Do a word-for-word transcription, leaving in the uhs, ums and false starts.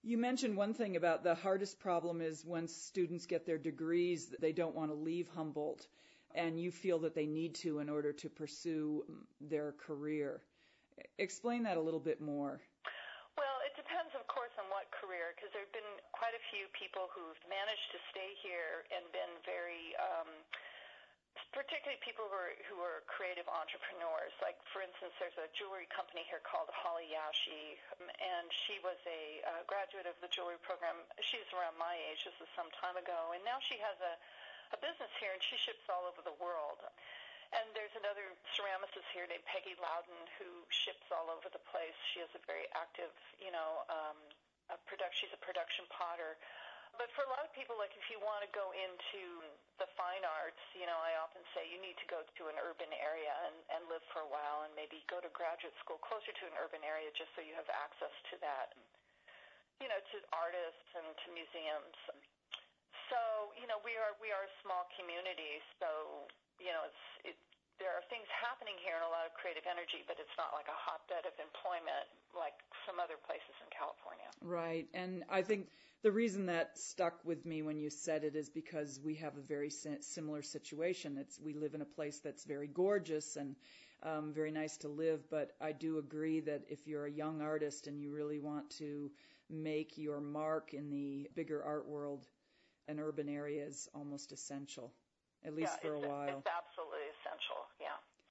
You mentioned one thing about the hardest problem is when students get their degrees, they don't want to leave Humboldt, and you feel that they need to in order to pursue their career. Explain that a little bit more. Well, it depends, of course, on what career, because there have been quite a few people who've managed to stay here and been very, um, particularly people who are, who are creative entrepreneurs. Like, for instance, there's a jewelry company here called Holly Yashi, and she was a uh, graduate of the jewelry program. She's around my age. This was some time ago. And now she has a, a business here, and she ships all over the world. And there's another ceramicist here named Peggy Loudon who ships all over the place. She is a very active, you know, um, a product, she's a production potter. But for a lot of people, like if you want to go into the fine arts, you know, I often say you need to go to an urban area and, and live for a while and maybe go to graduate school closer to an urban area just so you have access to that, you know, to artists and to museums. So, you know, we are we are a small community, so you know, it's, it, there are things happening here and a lot of creative energy, but it's not like a hotbed of employment like some other places in California. Right. And I think the reason that stuck with me when you said it is because we have a very similar situation. It's, we live in a place that's very gorgeous and um, very nice to live, but I do agree that if you're a young artist and you really want to make your mark in the bigger art world, an urban area is almost essential. At least yeah, for a while. It's absolutely